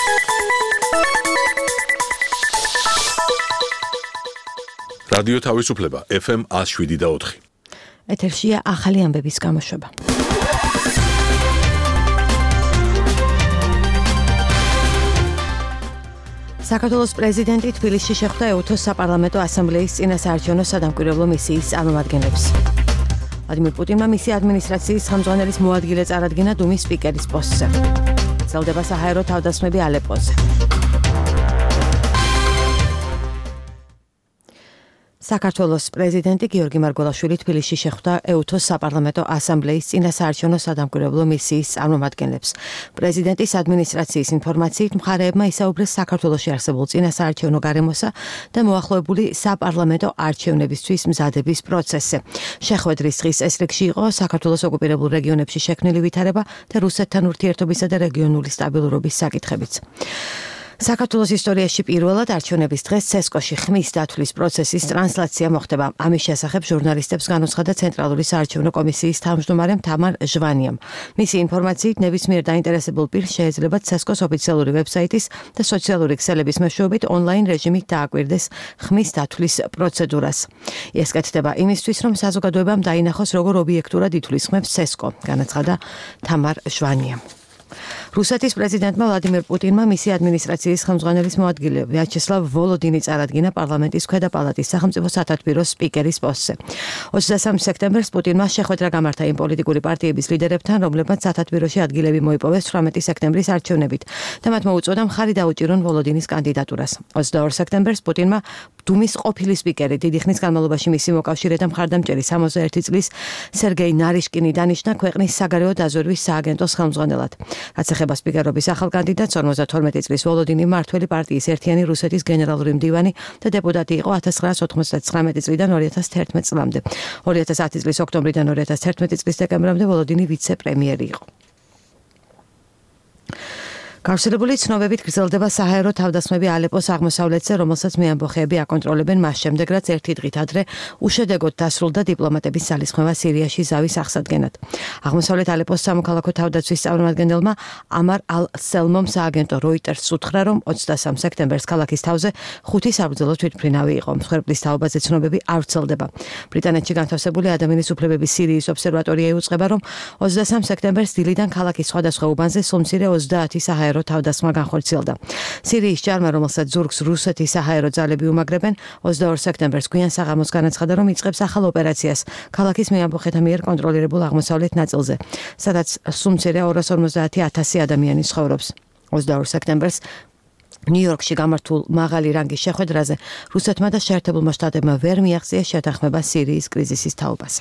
რადიო თავისუფლება FM 107.4. ეთერშია ახალი ამბების გამოშვება. საქართველოს პრეზიდენტი თბილისში შეხვდა EUTHO-ს საპარლამენტო ასამბლეის წინასაარჩევნო სადამკვირვებლო მისიის წარმომადგენლებს. ვლადიმირ პუტინმა მისი ადმინისტრაციის ხელმძღვანელის მოადგილე წარადგინა დუმის სპიკერის პოსტზე. ძლდება საჰაერო თავდასხმები ალეპოზე. საქართველოს პრეზიდენტი გიორგი მარგველაშვილი თბილისში შეხვდა EUTHO-ს საპარლამენტო ასამბლეის წინასაარჩევნო სადამკვირვებლო მისიის წარმომადგენლებს. პრეზიდენტის ადმინისტრაციის ინფორმაციით მხარეებმა ისაუბრეს საქართველოში არსებულ წინასაარჩევნო გარემოსა და მოახლოებული საპარლამენტო არჩევნებისთვის მზადების პროცესზე. შეხვედრის დღის ეს რიგში იყო საქართველოს ოკუპირებულ რეგიონებში შექმნილი ვითარება და რუსეთთან ურთიერთობისა და რეგიონული სტაბილურობის საკითხებიც. საქართველოს ისტორიაში პირველად არჩევნების დღეს ცესკოში ხმის დათვლის პროცესის ტრანსლაცია მოხდება. ამის შესახებ ჟურნალისტებს განუცხადა ცენტრალური საარჩევნო კომისიის თავმჯდომარე თამარ ჟვანიამ. მისი ინფორმაციით ნებისმიერ დაინტერესებულ პირს შეიძლება ცესკოს ოფიციალური ვებსაიტის და სოციალური ქსელების მეშვეობით ონლაინ რეჟიმით დააკვირდეს ხმის დათვლის პროცედურას. ეს კეთდება იმისთვის, რომ საზოგადოებამ დაინახოს, როგორ ობიექტურად ითვლის ხმებს ცესკო, განაცხადა თამარ ჟვანიამ. რუსეთის პრეზიდენტმა ვლადიმირ პუტინმა მისი ადმინისტრაციის ხელმძღვანელის მოადგილე ვიაჩესლავ ვოლოდინი წარადგინა პარლამენტის ქვედა პალატის სახელმწიფო სათათბიროს სპიკერის პოსტზე. 23 სექტემბერს პუტინმა შეხვედრა გამართა იმ პოლიტიკური პარტიების ლიდერებთან, რომლებმაც სათათბიროში ადგილები მოიპოვეს 18 სექტემბრის არჩევნებით და მათ მოუწოდა მხარი დაუჭირონ ვოლოდინის კანდიდატურას. 22 სექტემბერს პუტინმა დუმის ყოფილი სპიკერი დიდი ხნის განმავლობაში მისი მოკავშირე და მხარდამჭერი 61 წლის სერგეი ნარიშკინი დანიშნა ქვეყნის საგარეო დაზვერვის სააგენტოს ხელმძღვანელად. რაც ეხება სპიკერობის ახალ კანდიდატს 52 წლის ვოლოდინი მართველი პარტიის ერთიანი რუსეთის გენერალური მდივანი და დეპუტატი იყო 1999 წლიდან 2011 წლამდე. 2010 წლის ოქტომბრიდან 2011 წლის დეკემბრამდე ვოლოდინი ვიცე-პრემიერი იყო. გავრცელებული ცნობებით გრძელდება საჰაერო თავდასხმები ალეპოს აღმოსავლეთზე, რომელსაც მეამბოხეები აკონტროლებენ მას შემდეგ, რაც ერთი დღით ადრე უშედეგოდ დასრულდა დიპლომატების ძალისხმევა სირიაში ზავის აღსადგენად. აღმოსავლეთ ალეპოს სამოქალაქო თავდაცვის წარმომადგენელმა ამარ ალ-სელმომ სააგენტო როიტერს უთხრა, რომ 23 სექტემბერს ქალაქის თავზე 5 საბრძოლო თვითმფრინავი იყო. მსხვერპლის თაობაზე ცნობები არ ვრცელდება. ბრიტანეთში განთავსებული ადამიანის უფლებების სირიის ობსერვატორია იუწყება, რომ 23 სექტემბერს დილიდან ქალაქის სხვადასხვა უბანზე სულ მცირე 30 საჰაერო თავდასხმა განხორციელდა. სირიის ჯარმა, რომელსაც ზურგს რუსეთის საჰაერო ძალები უმაგრებენ, 22 სექტემბერს გვიან საღამოს განაცხადა, რომ იწყებს ახალ ოპერაციას ქალაქის მეამბოხეთა მიერ კონტროლირებულ აღმოსავლეთ ნაწილზე, სადაც სულ მცირე 250,000 ადამიანი ცხოვრობს. 22 სექტემბერს ნიუ-იორკში გამართულ მაღალი რანგის შეხვედრაზე რუსეთმა და შეერთებულმა შტატებმა ვერ მიაღწიეს შეთანხმება სირიის კრიზისის თაობაზე.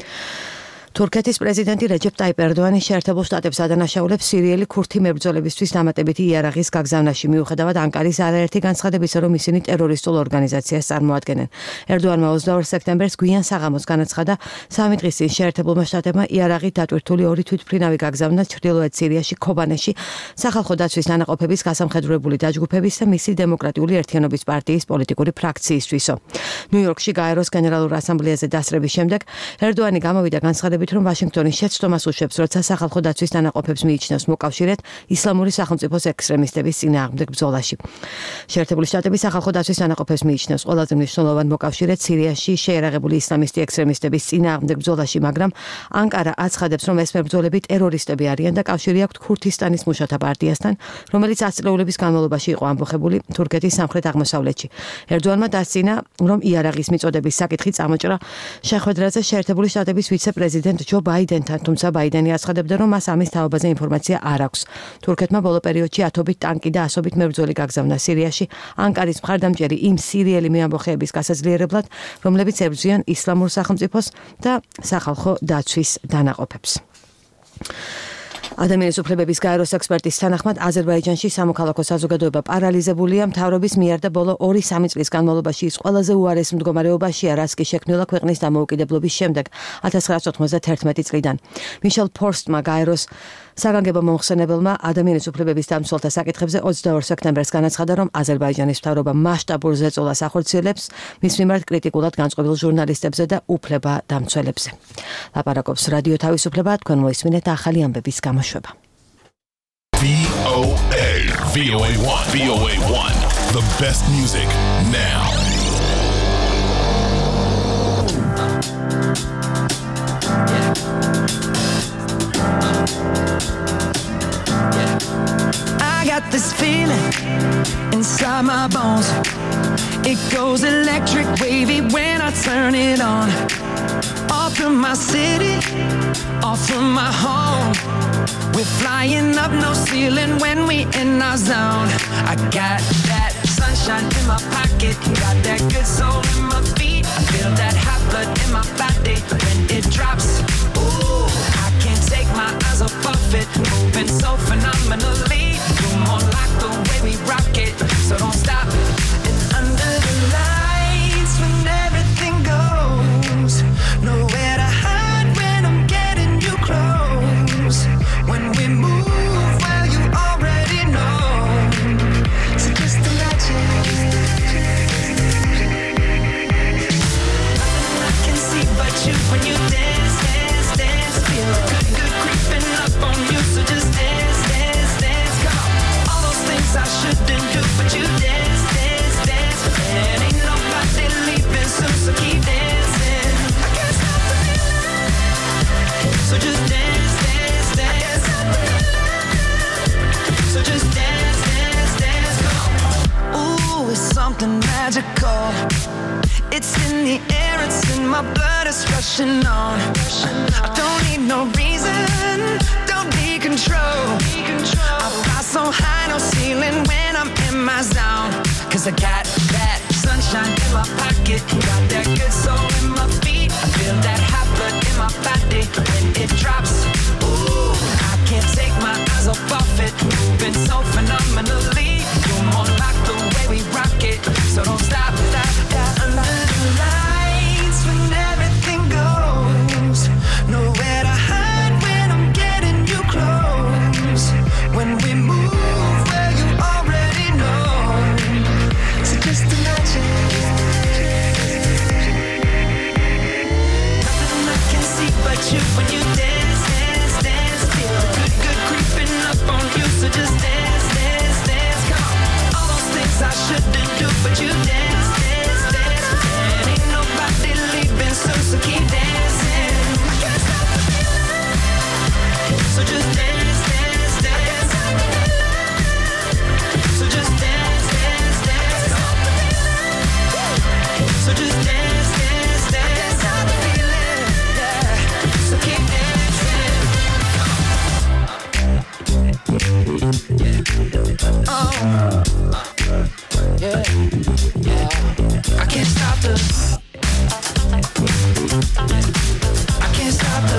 თურქეთის პრეზიდენტი რეჯეპ ტაიპ ერდოანი შეერთებულ შტატებს ადანაშაულებს სირიელი ქურთი მებრძოლებისთვის დამატებითი იარაღის გაგზავნაში, მიუხედავად ანკარის არაერთი განცხადებისა, რომ ისინი ტერორისტულ ორგანიზაციას წარმოადგენენ. ერდოანმა 22 სექტემბერს გვიან საღამოს განაცხადა, 3 დღის წინ შეერთებულმა შტატებმა იარაღით დატვირთული 2 თვითმფრინავი გაგზავნა ჩრდილოეთ სირიაში ქობანეში სახალხო დაცვის დანაყოფების გასამხედროებული დაჯგუფების და მისი დემოკრატიული ერთიანობის პარტიის პოლიტიკური ფრაქციისთვისო. ნიუ-იორკში გაეროს გენერალურ ასამბლეაზე დასწრების შემდეგ ერდოანი გამოვიდა განცხადებით, რომ ვაშინგტონი შეცდომას უშვებს, როცა სახალხო დაცვის დანაყოფებს მიიჩნევს მოკავშირედ ისლამური სახელმწიფოს ექსტრემისტების წინააღმდეგ ბრძოლაში. შეერთებული შტატები სახალხო დაცვის დანაყოფებს მიიჩნევს ყველაზე მნიშვნელოვან მოკავშირედ სირიაში შეერაღებული ისლამისტი ექსტრემისტების წინააღმდეგ ბრძოლაში, მაგრამ ანკარა აცხადებს, რომ ეს მებრძოლები ტერორისტები არიან და კავშირი აქვთ ქურთისტანის მუშათა პარტიასთან, რომელიც ასწლეულების განმავლობაში იყო ამბოხებული თურქეთის სამხრეთ აღმოსავლეთში. ერდოანმა დასცინა, რომ იარაღის მიწოდების საკითხი წამოჭრა შეხვედრაზე შეერთებული შტატების ვიცე-პრეზიდენტ ჯო ბაიდენთან, თუმცა ბაიდენი აცხადებდა, რომ მას ამის თაობაზე ინფორმაცია არ აქვს. თურქეთმა ბოლო პერიოდში ათობით ტანკი და ასობით მებრძოლი გაგზავნა სირიაში, ანკარის მხარდამჭერი იმ სირიელი მეამბოხეების გასაძლიერებლად, რომლებიც ებრძვიან ისლამურ სახელმწიფოს და სახალხო დაცვის დანაყოფებს. ადამიანის უფლებების გაეროს ექსპერტის თანახმად აზერბაიჯანში სამოქალაქო საზოგადოება პარალიზებულია მთავრობის მიერ და ბოლო 2-3 წლის განმავლობაში ის ყველაზე უარეს მდგომარეობაშია, რაც კი შექმნილა ქვეყნის დამოუკიდებლობის შემდეგ 1991 წლიდან. მიშელ ფორსტმა გაეროს საგანგებო მომხსენებელმა ადამიანის უფლებების დამცველთა საკითხებზე 22 სექტემბერს განაცხადა, რომ აზერბაიჯანის მთავრობა მასშტაბურ ზეწოლას ახორციელებს მის მიმართ კრიტიკულად განწყობილ ჟურნალისტებზე და უფლება დამცველებზე. ლაპარაკობს რადიო თავისუფლება, თქვენ მოისმინეთ ახალი ამბების გამოშვება. VOA VOA1. VOA1. The best music now. I got this feeling inside my bones. It goes electric wavy when I turn it on. Off from my city, off from my home. We're flying up, no ceiling when we in our zone. I got that sunshine in my pocket, got that good soul in my feet. I feel that hot blood in my body when it drops. Ooh, I can't take my eyes off it, moving so phenomenally. You're more like the way we rock it, so don't stop. And under the lights when everything goes, nowhere to hide when I'm getting you close. When we move, well, you already know. So just imagine. Nothing I can see but you when you dance, dance, dance. Feel good, good creeping up on you. So just dance, dance, dance. Come on. All those things I shouldn't do, but you dance, dance, dance. And ain't nobody leaving soon, so keep dancing. I can't stop the feeling. So just dance, dance, dance. So just dance, dance, dance. Come on. Ooh, it's something magical. It's in the air, it's in my blood, it's rushing on. I don't need no reason, don't need control. I fly so high, no ceiling when I'm in my zone. Cause I got that sunshine in my pocket, got that good soul in my feet. I feel that hot blood in my body when it drops. Ooh, I can't take my eyes off it, moving so phenomenally. You're more like the way we rock it, so don't stop, stop, stop. Under the lights when everything goes, nowhere to hide when I'm getting you close. When we move, well, you already know. So just imagine. Nothing I can see but you when you dance, dance, dance. Feel good, good creeping up on you. So just dance, dance, dance. Come on. All those things I shouldn't do, but you dance, dance, dance. And ain't nobody leaving soon, so keep dancing. I can't stop the feeling. So just dance, dance, dance. So just dance, dance, dance. So just dance, dance, dance. Stop the feeling, yeah. So keep dancing. Oh, yeah, yeah. I can't stop the. I can't stop the.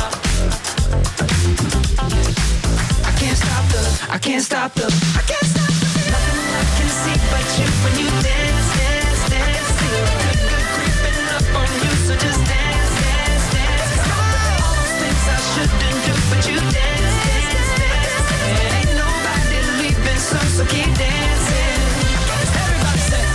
I can't stop the. I can't stop the. I can't stop the. Nothing I can see but you when you dance, dance, dance. Feel good, good creeping up on you. So just dance, dance, dance. All those things I shouldn't do, but you dance, dance, dance. And ain't nobody leaving soon, so keep dancing. Everybody say.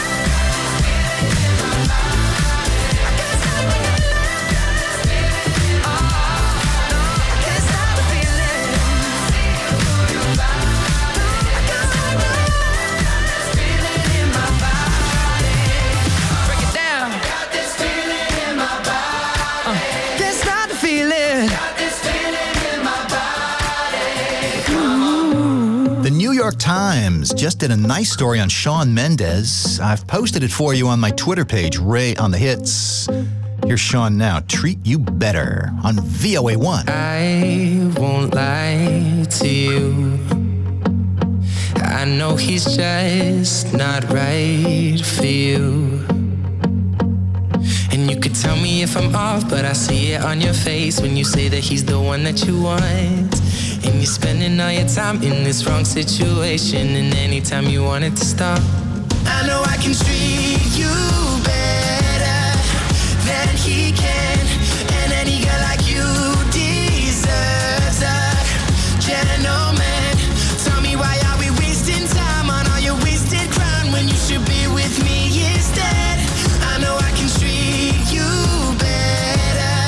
The New York Times just did a nice story on Shawn Mendes. I've posted it for you on my Twitter page, Ray on the Hits. Here's Shawn now, Treat You Better on VOA1. I won't lie to you. I know he's just not right for you. And you could tell me if I'm off, but I see it on your face when you say that he's the one that you want. And you're spending all your time in this wrong situation, and anytime you want it to stop, I know I can treat you better than he can. And any girl like you deserves a gentleman. Tell me, why are we wasting time on all your wasted crown when you should be with me instead? I know I can treat you better,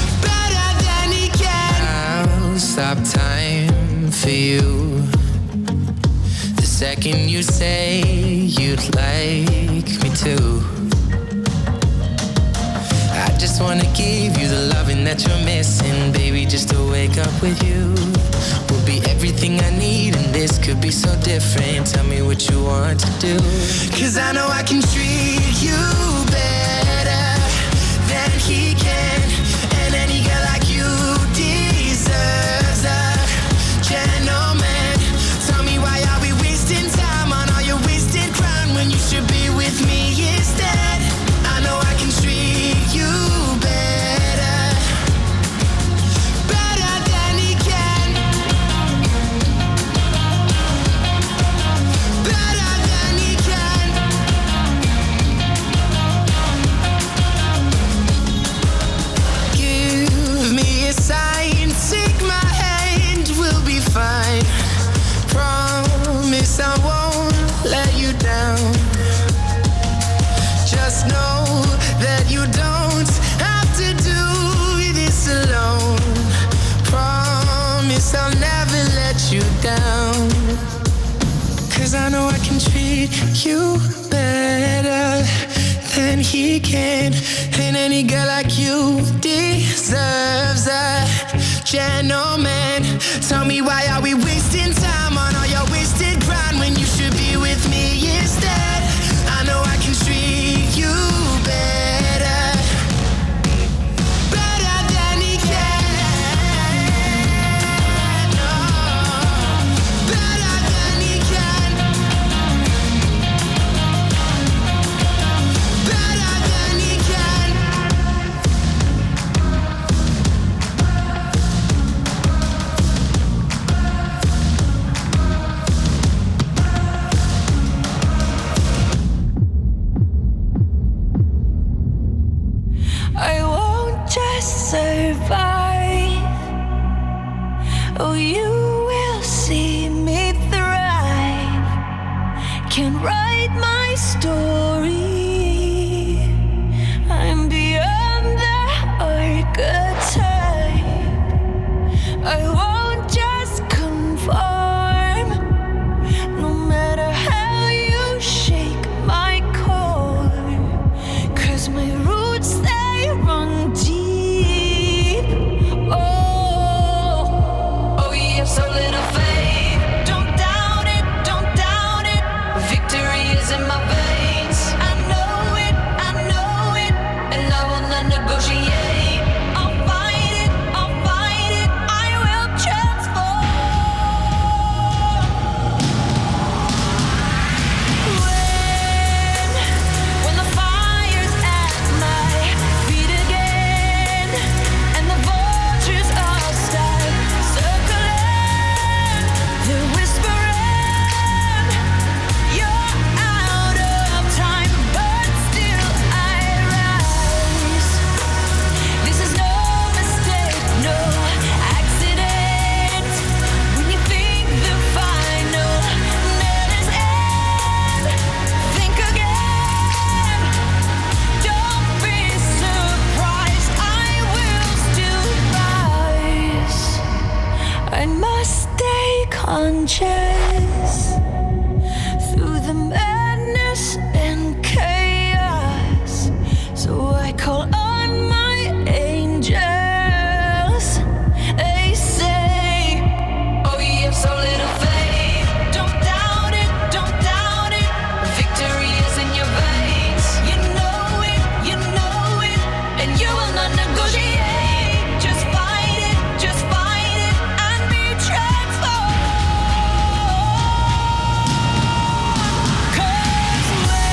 better than he can. I'll stop time for you. second you say you'd like me too. I just wanna give you the loving that you're missing, baby, just to wake up with you. Will be everything I need, and this could be so different. Tell me what you want to do. 'Cause I know I can treat you better than he can, and any girl like you deserves a gentleman. Tell me, why are we wasting time on all your wasted crown when you should be with me instead? I know I can treat you better, better than he can, better than he can. Give me a sign, take my hand, we'll be fine. Promise I won't let you down. Just know that you don't have to do this alone. Promise I'll never let you down. 'Cause I know I can treat you better than he can, and any girl like you deserves a gentleman. Tell me, why are we wasting time on all your wasted grind when you should be with me instead? I know I can treat you better, better than he can. Oh, better than he can, better than he can. I won't just survive. Oh, you will see me thrive. Can write my story. I'm beyond the archetype. I won't just conform. No matter how you shake my core. 'Cause my roots, they run deep. Oh, you have so little faith. Don't doubt it, don't doubt it. Victory is in my veins. I know it, and I will not negotiate. I'll fight it, I will transform. When the fire's at my feet again, and the vultures all start circling, they're whispering, you're out of time, but still I rise. This is no mistake, no accident. When you think the final net is end, think again. Don't be surprised, I will still rise. I must stay conscious through the madness and chaos. So I call on my angels. They say, oh, you have so little faith. Don't doubt it, don't doubt it. Victory is in your veins. You know it, and you will not negotiate. Just fight it, and be transformed. 'Cause when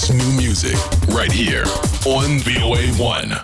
best new music right here on VOA1.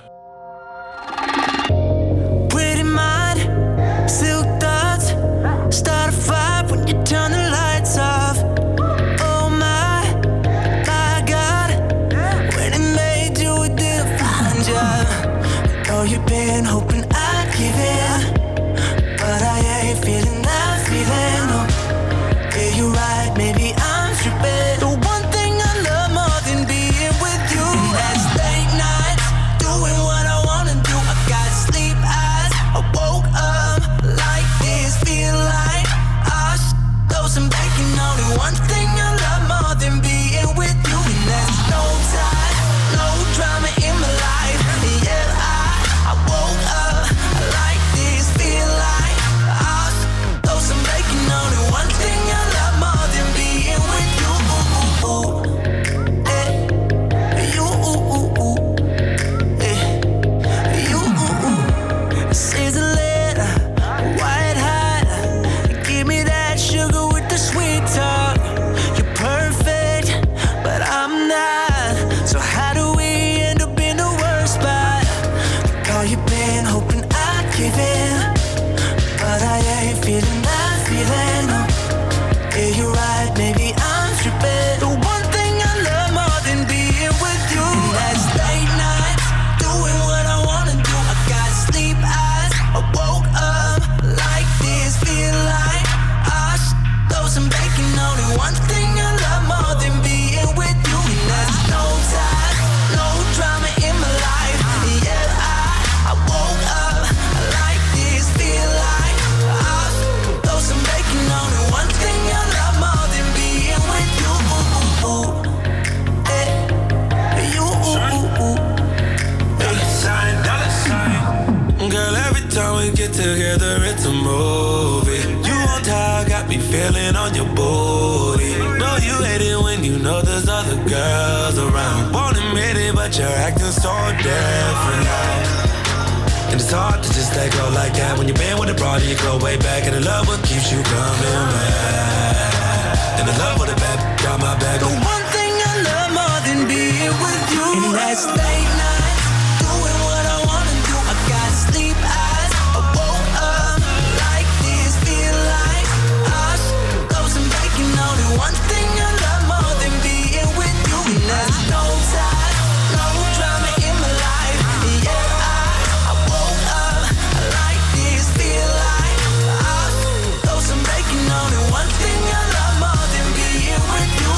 Pretty mind, silk thoughts, start a fire when you turn the lights off. Oh my God, when it made you, it didn't find you. Oh, you've been hoping I'd give in, but I ain't feeling that feeling. Oh, yeah, you're right, maybe I'm tripping. The one thing I love more than being with you is late nights, doing what I wanna do. I got sleep eyes, I woke up like this, feel like I throw some bacon on it. One thing I love more than being with you, and there's no time, no drama in my life. Yeah, I woke up like this, feel like I throw some bacon on it. One thing I love more than being with you. Sizzling, white hot, give me that sugar with the sweet talk. You're perfect, but I'm not. So how do we end up in the worst spot? Oh, you've been hoping I'd give in, but I ain't feeling that feeling. No. Yeah, you're right, maybe I'm tripping. The one thing I love more than being with you, and that's late nights, doing what I wanna do. I got sleep eyes, I woke up like this, feel like I throw some bacon on it. One thing I love more than being with you, and that's no time, no drama in my life. Yeah, I woke up like this, feel like I throw some bacon on it. One thing I love more than being with you. Girl, every time we get together, it's a movie. You on top, got me feeling on your booty. Know you hate it when you know there's other girls around. Won't admit it, but you're acting so different now. And it's hard to just let go like that. When you've been with a broad, you go way back. And the love what keeps you coming back. And the love with the bad got my back. The one thing I love more than being with you, and that's late nights, doing what I wanna do. I got sleep eyes, I woke up like this, feel like I throw some bacon on it. One thing I love more than being with you, and that's no time, no drama in my life. Yeah, I woke up like this, feel like I throw some bacon on it. One thing I love more than being with you.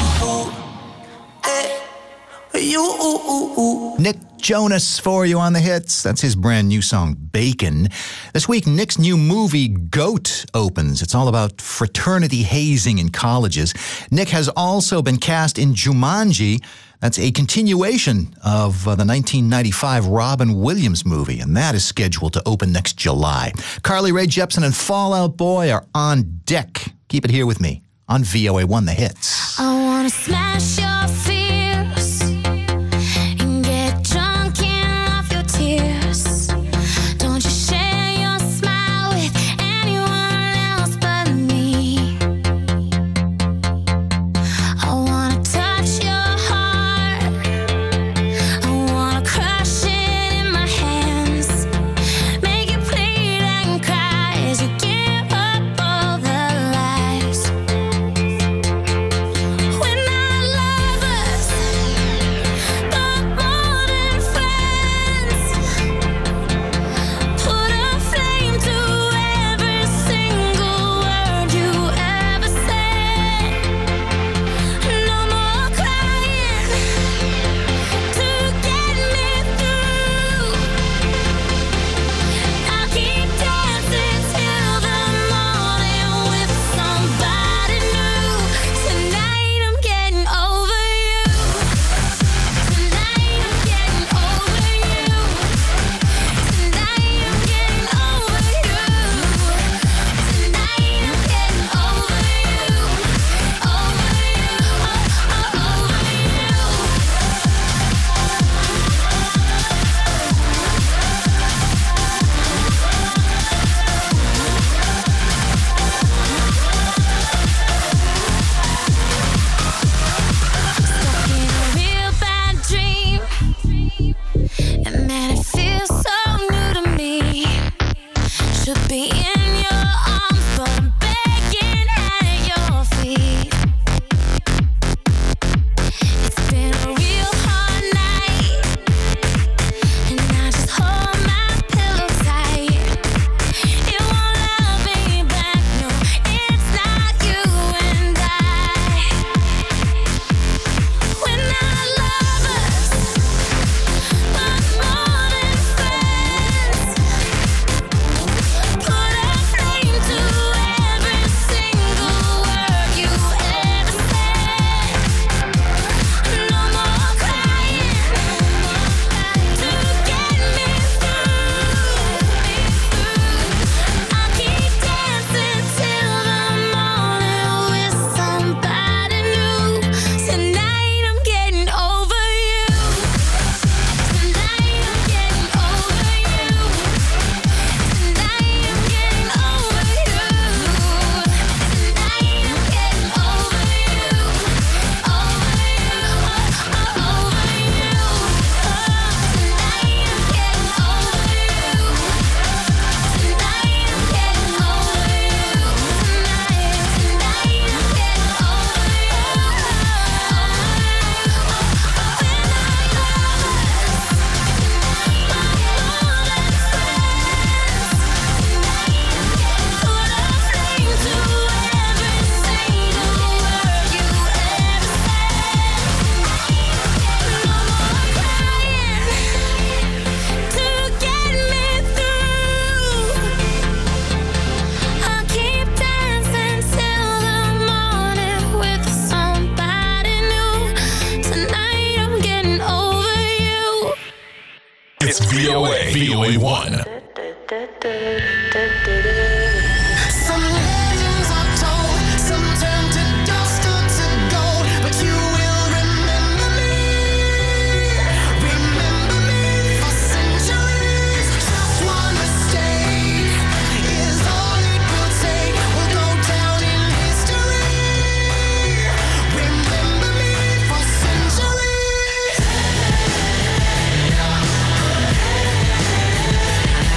Nick Jonas for you on the hits. That's his brand new song, Bacon. This week, Nick's new movie, Goat, opens. It's all about fraternity hazing in colleges. Nick has also been cast in Jumanji. That's a continuation of the 1995 Robin Williams movie, and that is scheduled to open next July. Carly Rae Jepsen and Fall Out Boy are on deck. Keep it here with me on VOA1 The Hits. I wanna smash your fears and get drunk and off your tears. Don't you share your smile with anyone else but me. I wanna touch your heart, I wanna crush it in my hands, make it bleed and cry as you give up all the lies. We're not lovers. VOA 1. Some legends are told, some turn to dust or to gold, but you will remember me for centuries. Just one mistake is all it will take. We'll go down in history. Remember me for centuries.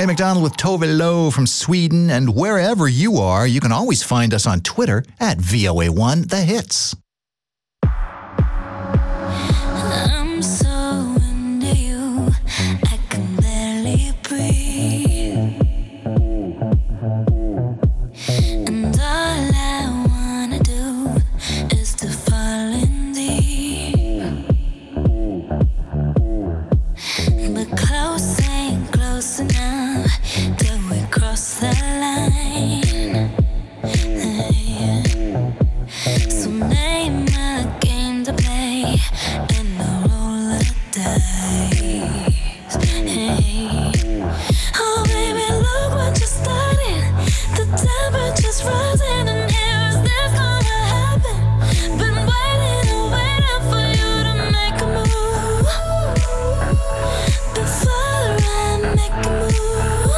Ray McDonald with Tove Lo from Sweden. And wherever you are, you can always find us on Twitter at VOA1 The Hits. I'm so into you, I can barely breathe. And all I wanna do is to fall in deep. But close ain't close enough till we cross the line. So name a game to play and a roll of dice. Oh baby, look what you started. The temperature's rising and here is this gonna happen. Been waiting and waiting for you to make a move. Before I make a move.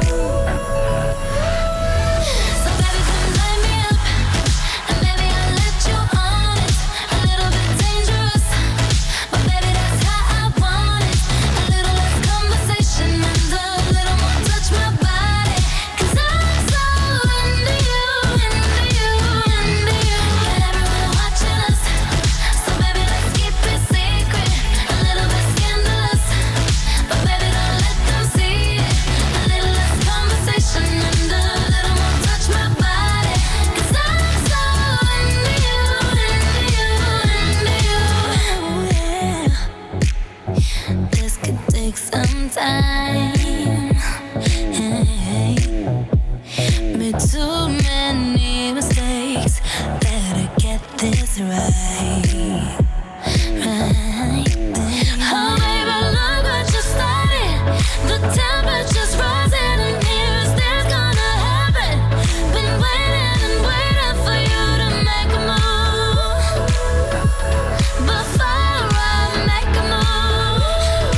So baby, come light me up. And baby, I'll let you on it. A little bit dangerous, but baby, that's how I want it. A little less conversation and a little more touch my body. 'Cause I'm so into you, into you, into you. And everyone watching us, so baby, let's keep it secret. A little bit scandalous, but baby, don't let them see it. A little less conversation and a little more touch my body. 'Cause I'm so into you, into you, into you. Yeah. This could take some time. Hey. Made too many mistakes. Better get this right. Right. Oh baby, look what you started. The temperature's rising and here's this gonna happen. Been waiting and waiting for you to make a move. Before I make a move.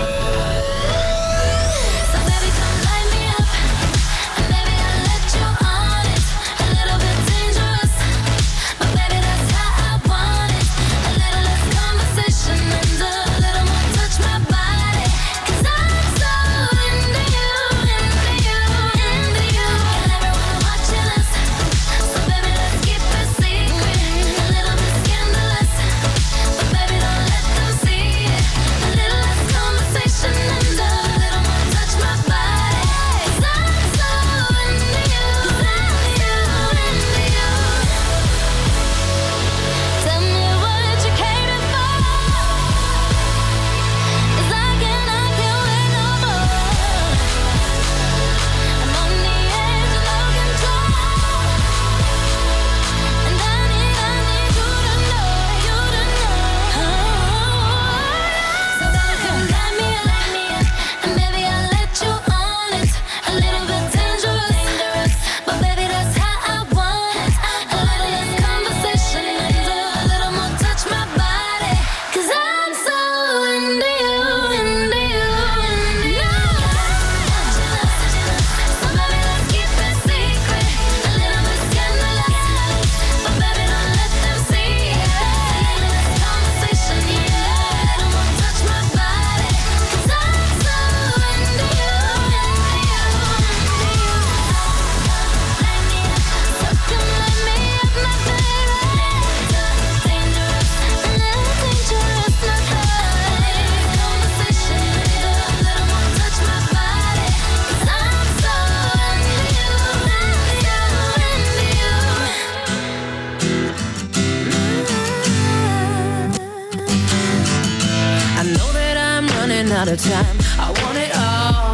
So baby, come light me up. And baby, I'll let you on it. A little bit dangerous, but baby, that's how I want it. A little less conversation and a little more touch my body. 'Cause I'm so into you, into you, into you. And everyone watching us, so baby, let's keep it secret. A little bit scandalous, but baby, don't let them see it. A little less conversation and a little more touch my body. 'Cause I'm so into you, into you, into you. Tell me what you came for. 'Cause I can't wait no more. I'm on the edge of no control. And I need you to know, you to know. So baby, come light me up. And baby, I'll let you on it. A little bit dangerous, but baby, that's how I want it. A little less conversation and a little more touch my body. 'Cause I'm so into you, into you, into you. So baby, let's keep it secret. A little bit scandalous, but baby, don't let them see it. A little less conversation, yeah. A little more touch my body. 'Cause I'm so into you, into you, into you. Light me up, so come light me up, my baby. Dangerous, a little dangerous, my baby. Conversation, a little more touch my body. 'Cause I'm so into you, into you, into you. I know that I'm running out of time. I want it all.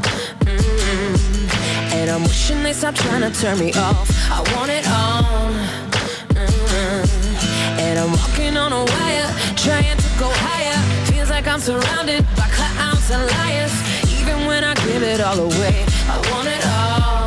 And I'm wishing they stop trying to turn me off. I want it all. And I'm walking on a wire, trying to go higher. Feels like I'm surrounded by clowns and liars. Even when I give it all away, I want it all.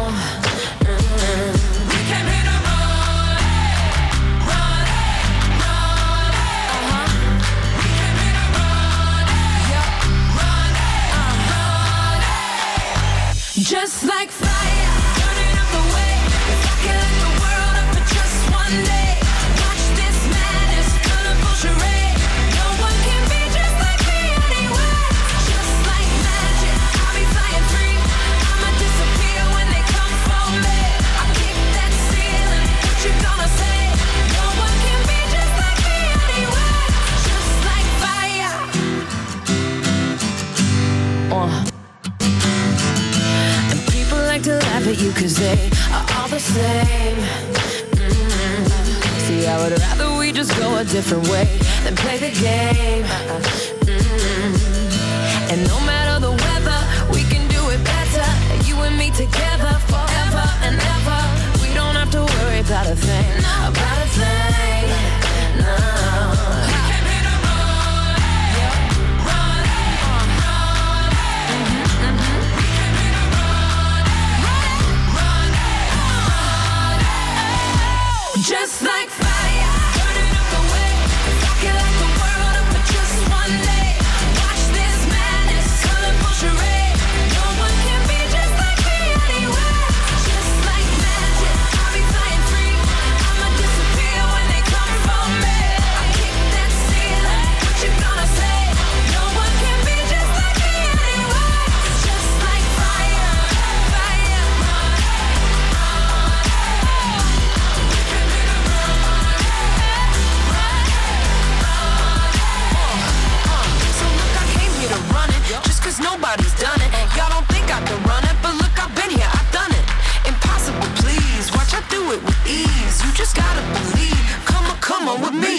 We came here to run, run, run. We came here to run, run, run. Just like fire, burning up the way. If I could light the world up for just one day. Watch this madness, colorful charade. No one can be just like me anyway. Just like magic, I'll be flying free. day are all the same. See, I would rather we just go a different way than play the game. And no matter the weather, we can do it better. You and me together forever and ever. We don't have to worry about a thing, about a thing. No. Just like fire, burning up the way. If I could light the world up for just one day, watch this madness, colorful charade. No one can be just like me anyway. Just like magic, I'll be flying free. I'ma disappear when they come for me. I kick that ceiling, what you gonna say? No one can be just like me anyway. Just like fire, fire. To run it, just cause nobody's done it. Y'all don't think I can run it, but look, I've been here, I've done it. Impossible, please, watch I do it with ease. You just gotta believe, come on with me.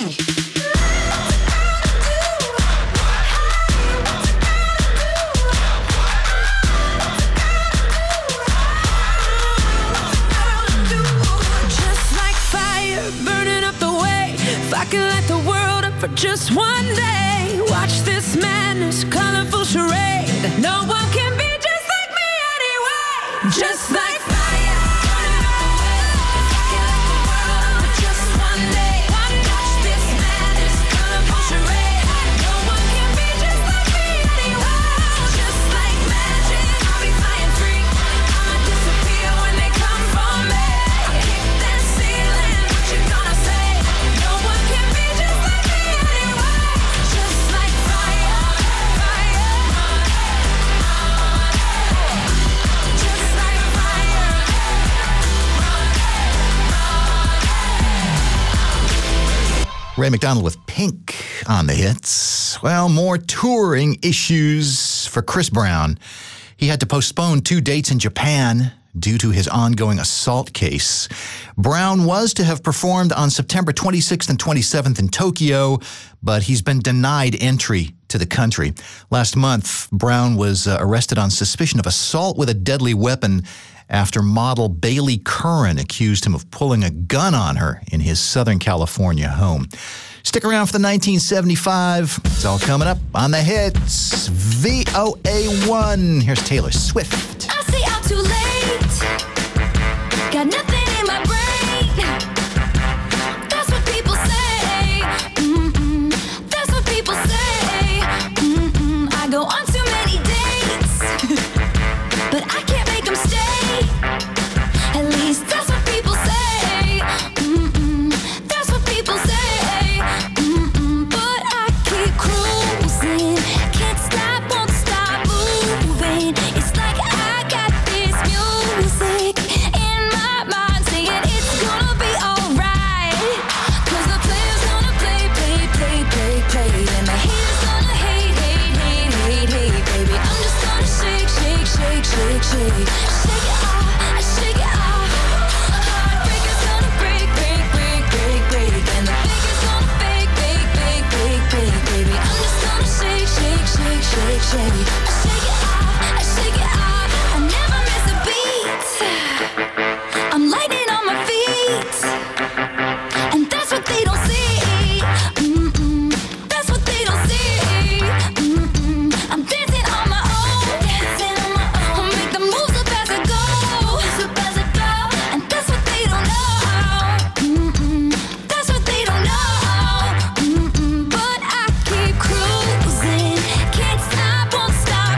Just like fire, burning up the way. If I could light the world up for just one day, watch this madness, colorful charade. No one can be just like me anyway. Just like fire, burning up the way. If I could light the world up for just one day, watch this madness, colorful charade. No one can be just like me anyway. Just like magic, I'll be flying free. I'ma disappear when they come for me. I kick that ceiling, what you gonna say? No one can be just like me anyway. Just like fire, fire. Just like fire. Ray McDonald with Pink on the hits. Well, more touring issues for Chris Brown. He had to postpone 2 dates in Japan due to his ongoing assault case. Brown was to have performed on September 26th and 27th in Tokyo, but he's been denied entry to the country. Last month, Brown was arrested on suspicion of assault with a deadly weapon after model Bailey Curran accused him of pulling a gun on her in his Southern California home. Stick around for the 1975. It's all coming up on the hits. VOA1. Here's Taylor Swift. I stay out too late. Got nothing in my brain. That's what people say. That's what people say. I go on too many dates, but I can't make them stay. At least that's what people say. That's what people say. But I keep cruising. Can't stop, won't stop moving. It's like I got this music in my mind saying it's gonna be alright. 'Cause the player's gonna play. And the haters gonna hate. Baby, I'm just gonna shake. Shake it off, shake it off. Heartbreaker's gonna break. And the faker's gonna fake. Baby, I'm just gonna shake. Shake it off. I never miss a beat. I'm lightning on my feet. And that's what they don't see. That's what they don't see. I'm dancing on my own. I'll make the moves up as I go. And that's what they don't know. That's what they don't know. But I keep cruising. Can't stop, won't stop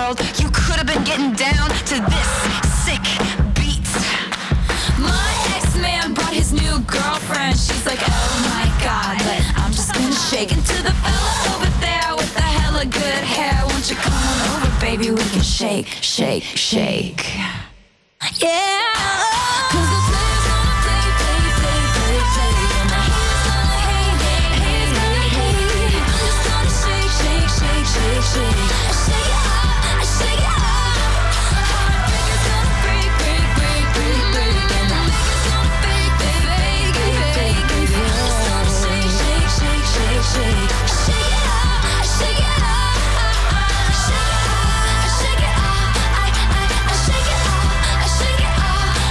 world. You could have been getting down to this sick beat. My ex-man brought his new girlfriend. She's like, oh my God, but I'm just gonna shake into the fella over there with the hella good hair. Won't you come on over, baby? We can shake, shake, shake. Yeah. 'Cause the players gonna play, play, play, play, play. And the haters gonna hate, haters gonna hate. I'm just gonna shake, shake, shake, shake, shake. I shake it up, I shake it up. Heartbreakers gonna break, break, break, break, break. And the makers gonna fake, fake, fake, fake, fake. I'm just gonna shake, shake, shake, shake, shake. I shake it up, I shake it up. I shake it up, I shake it up. I shake it up, I shake it up.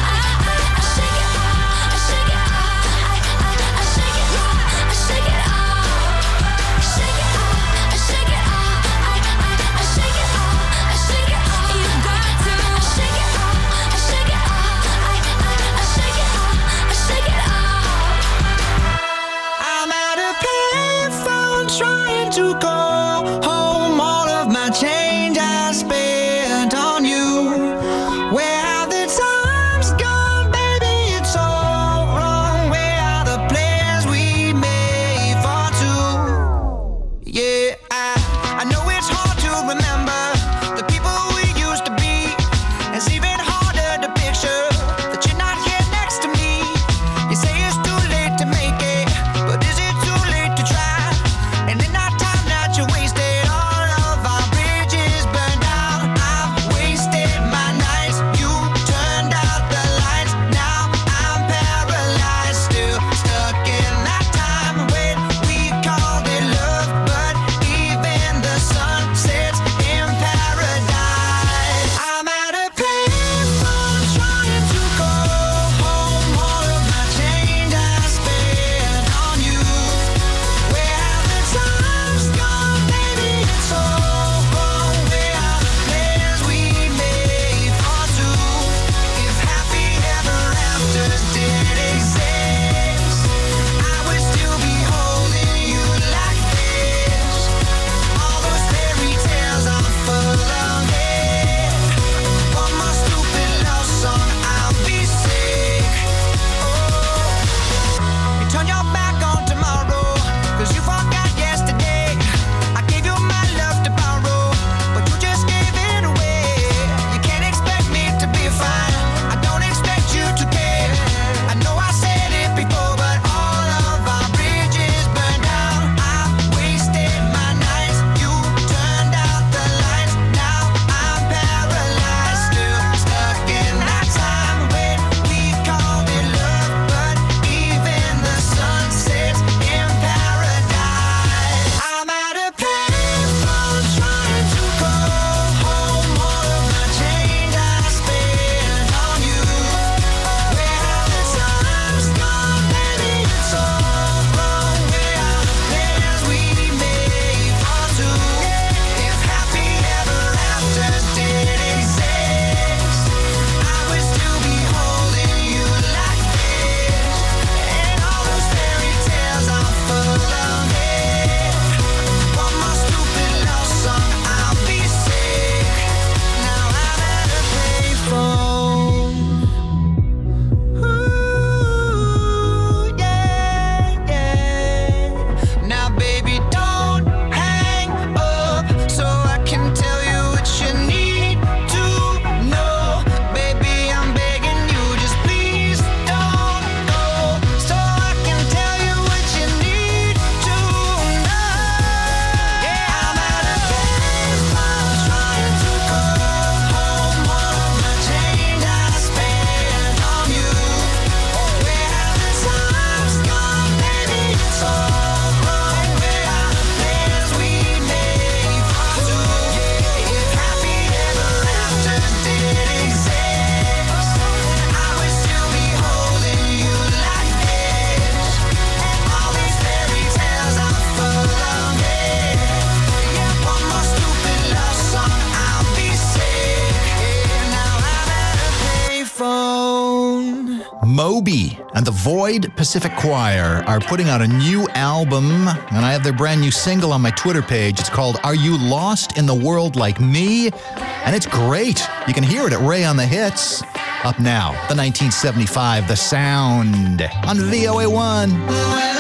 Moby and the Void Pacific Choir are putting out a new album, and I have their brand new single on my Twitter page. It's called Are You Lost in the World Like Me? And it's great. You can hear it at Ray on the Hits. Up now, the 1975 The Sound on VOA1.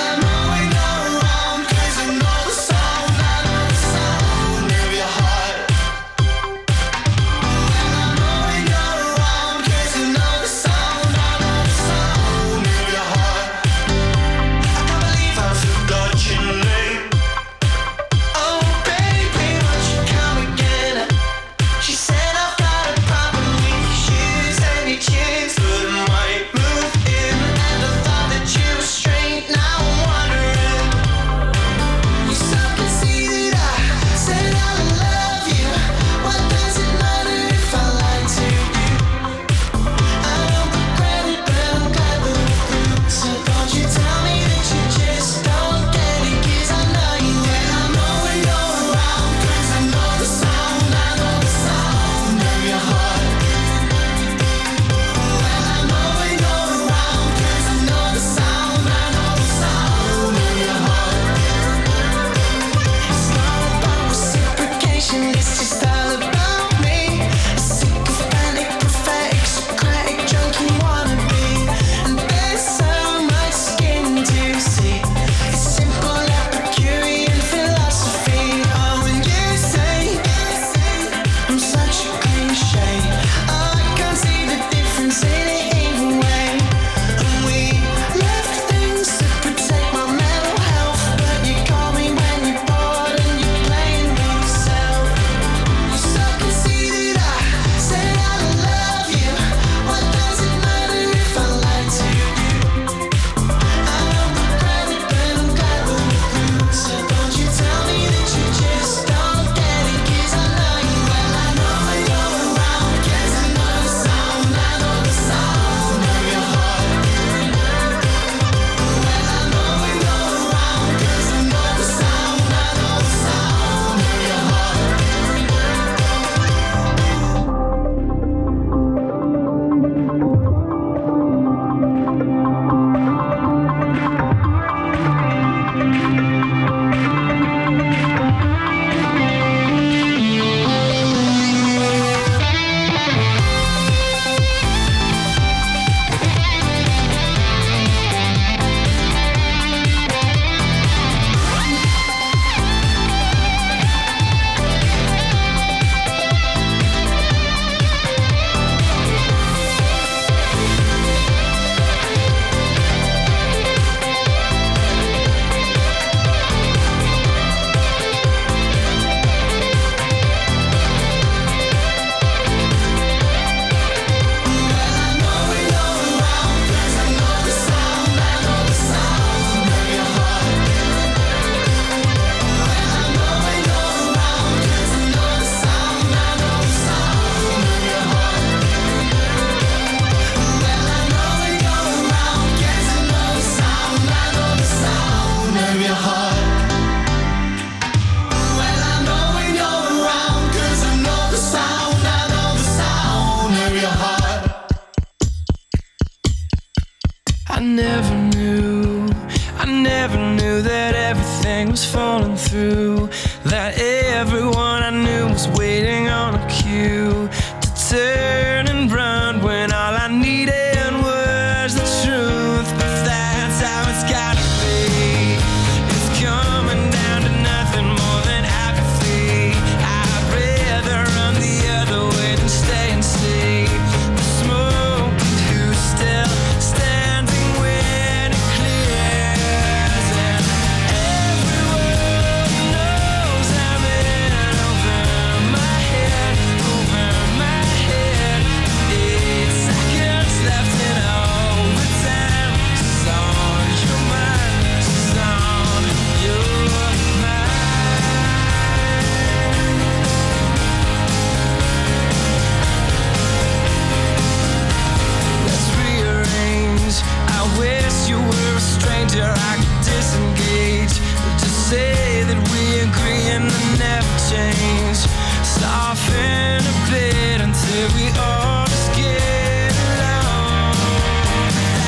Soften a bit until we all just get along.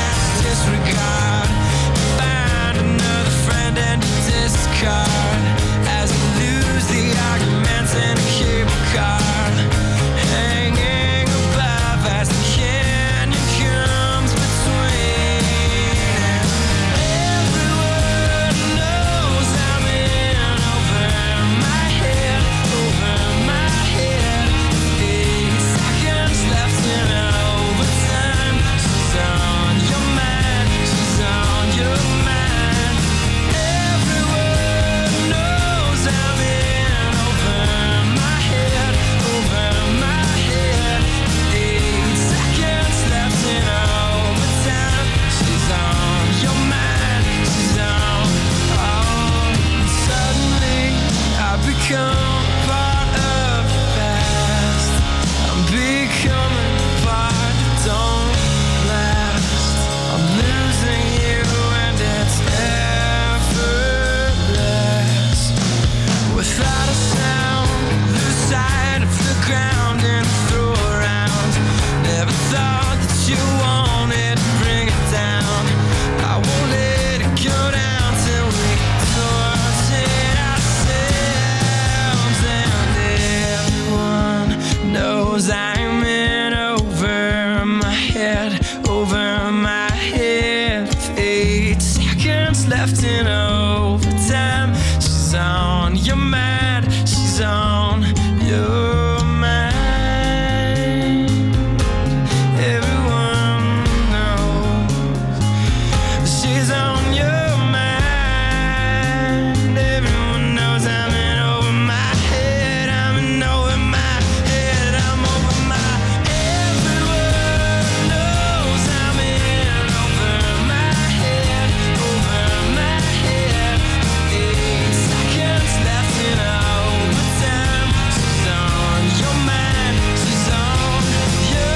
head, over my head. 8 seconds left in overtime. She's on your mind, she's on your mind. Everyone knows she's on your mind. Everyone knows I'm in over my head. I'm in over my head. I'm over my. Everyone knows I'm in over my head. Over my head. 8 seconds left in overtime. She's on your mind. She's on your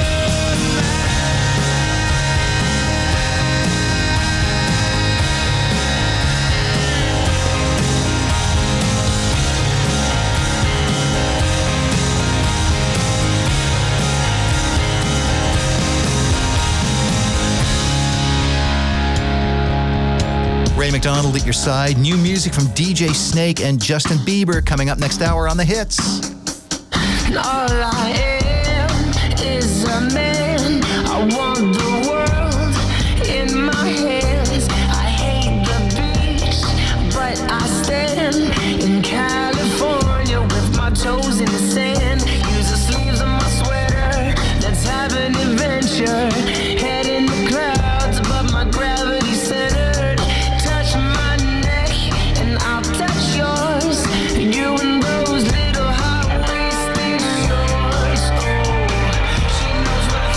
Ray McDonald at your side. New music from DJ Snake and Justin Bieber coming up next hour on The Hits. All I am is a man. I want the world in my hands. I hate the beach, but I stand in California with my toes in the sand. Use the sleeves of my sweater. Let's have an adventure. Head in the clouds, but my gravity centered. Touch my neck and I'll touch yours. You and those little high-waisted shorts. Oh, she knows what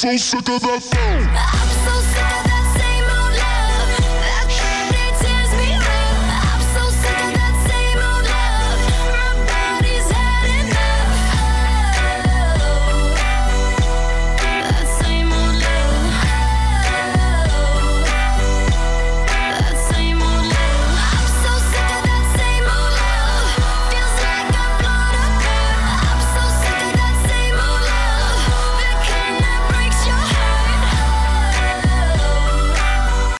so sick of that phone.